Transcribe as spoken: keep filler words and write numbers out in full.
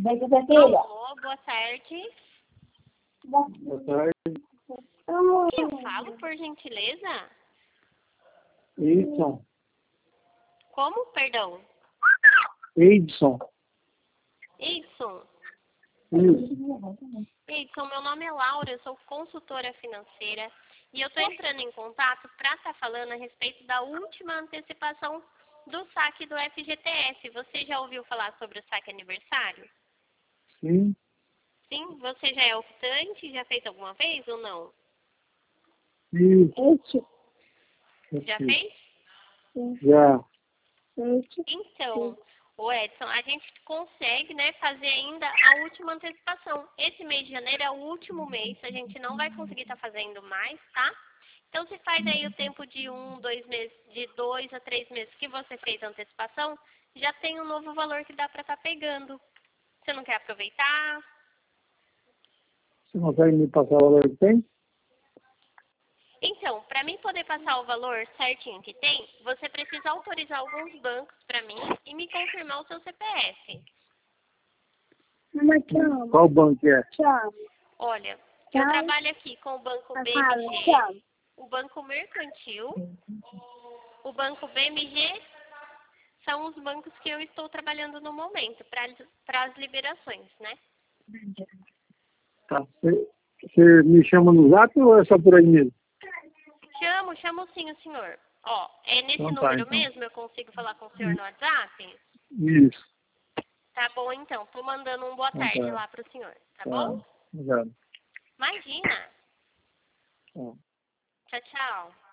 Alô, boa tarde. Boa tarde. Quem eu falo, por gentileza? Edson. Como, perdão? Edson. Edson. Isso. Edson, meu nome é Laura, eu sou consultora financeira e eu estou entrando em contato para estar falando a respeito da última antecipação do saque do F G T S. Você já ouviu falar sobre o saque aniversário? Sim. Sim? Você já é optante? Já fez alguma vez ou não? Isso. Já fez? Já. Então, o Edson, a gente consegue, né, fazer ainda a última antecipação. Esse mês de janeiro é o último mês, a gente não vai conseguir estar fazendo mais, tá? Então, se faz aí o tempo de um, dois meses, de dois a três meses que você fez a antecipação, já tem um novo valor que dá para estar pegando. Você não quer aproveitar? Você consegue me passar o valor que tem? Então, para mim poder passar o valor certinho que tem, você precisa autorizar alguns bancos para mim e me confirmar o seu C P F. Qual banco é? Olha, eu trabalho aqui com o Banco B M G, o Banco Mercantil, o Banco B M G, são os bancos que eu estou trabalhando no momento, para as liberações, né? Tá. Você, você me chama no zap ou é só por aí mesmo? Chamo, chamo sim o senhor. Ó, é nesse Então tá, número então. mesmo, eu consigo falar com o senhor no WhatsApp? Isso. Tá bom, então. Tô mandando um boa Então tarde tá. lá pro senhor, tá Tá. bom? Obrigado. Imagina. Tá. Tchau, tchau.